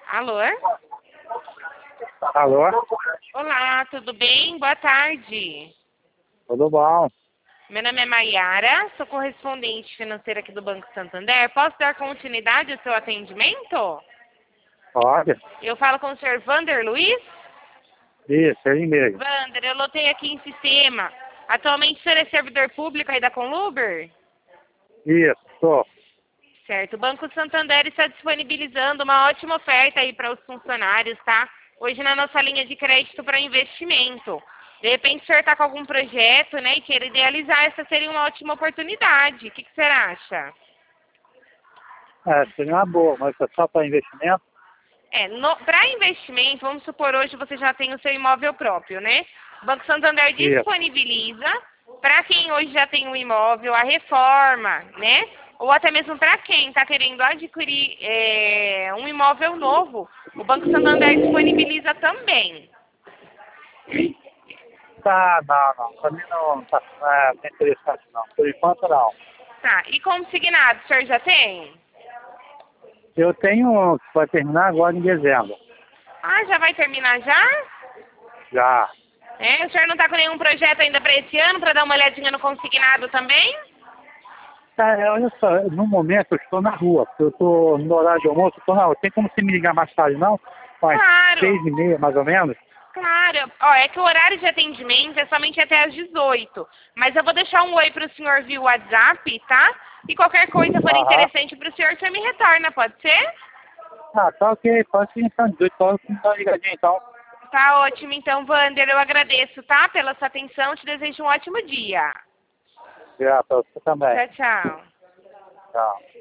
Alô? Alô? Olá, tudo bem? Boa tarde. Tudo bom? Meu nome é Maiara, sou correspondente financeira aqui do Banco Santander. Posso dar continuidade ao seu atendimento? Pode? Eu falo com o senhor Vander Luiz? Isso, ele mesmo. Vander, eu lotei aqui em sistema. Atualmente o senhor é servidor público aí da Conluber? Isso, tô. Certo. O Banco Santander está disponibilizando uma ótima oferta aí para os funcionários, tá? Hoje na nossa linha de crédito para investimento. De repente o senhor está com algum projeto, né, e queira idealizar, essa seria uma ótima oportunidade. O que o senhor acha? Seria uma boa, mas é só para investimento? Para investimento, vamos supor, hoje você já tem o seu imóvel próprio, né? O Banco Santander Isso. disponibiliza para quem hoje já tem um imóvel, a reforma, né? Ou até mesmo para quem está querendo adquirir um imóvel novo, o Banco Santander disponibiliza também. Tá, não. Para mim não tá interessante não. Por enquanto não. Tá, e consignado, o senhor já tem? Eu tenho um que vai terminar agora em dezembro. Ah, já vai terminar já? Já. O senhor não está com nenhum projeto ainda para esse ano, para dar uma olhadinha no consignado também? Olha só, no momento eu estou na rua, porque eu estou no horário de almoço, estou na rua. Tem como você me ligar mais tarde não? Umas Claro. 6h30 mais ou menos? Claro. Ó, é que o horário de atendimento é somente até às 18. Mas eu vou deixar um oi para o senhor via WhatsApp, tá? E qualquer coisa for interessante para o senhor me retorna, pode ser? Tá ok. Pode ser então, 18 horas, então ligadinho então. Tá ótimo, então, Wander, eu agradeço, tá? Pela sua atenção, te desejo um ótimo dia. Já, para você também. Tchau, tchau. Tchau.